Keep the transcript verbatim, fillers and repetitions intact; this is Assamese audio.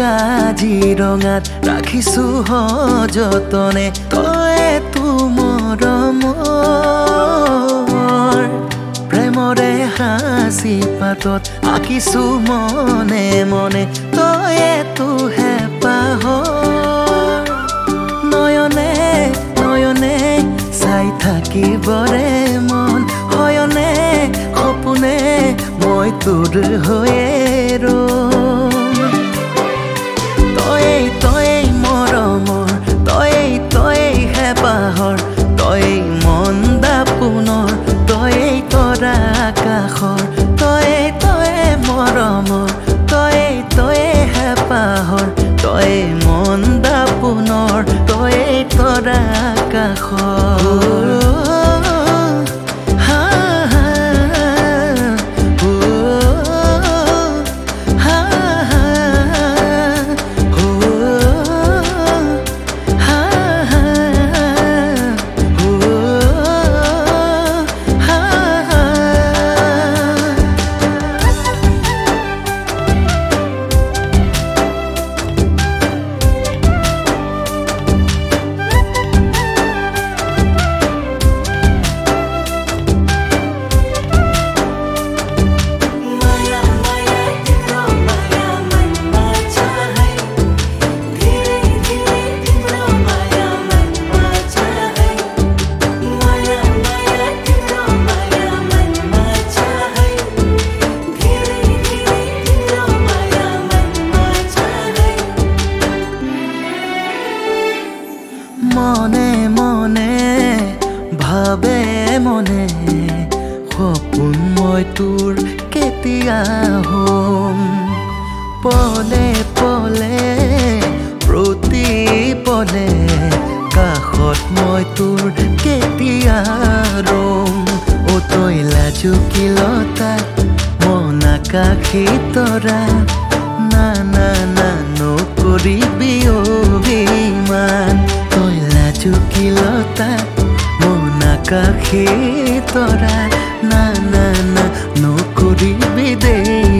কাজিৰঙাত ৰাখিছো সযতনে তয়ে তো মৰমৰ প্ৰেমৰে হাসি পাতত আঁকিছো মনে মনে তয়ে তো হেঁপাহৰ নয়নে নয়নে চাই থাকিবৰে মন হয়নে সপোনে মই তোৰ হৈয়ে ৰম তয়ে তয়ে মৰমৰ তয়ে তয়ে হেঁপাহৰ তয়ে মন দাপোনৰ তয়ে তৰা আকাশৰ তয়ে তয়ে মৰমৰ তয়ে তয়ে হেঁপাহৰ তয়ে মন দাপোনৰ তয়ে তৰা আকাশৰ মনে মনে ভাবে মনে সপোন মই তোৰ কেতিয়া হম পলে পলে প্ৰতি পলে কাষত মই তোৰ কেতিয়া ৰম অ তই লাজুকিলতা মন আকাশী তৰা না না না নকৰিবি অভিমান তই লাজুকিলতা মন আকাশী তৰা না না না নকৰিবি দেই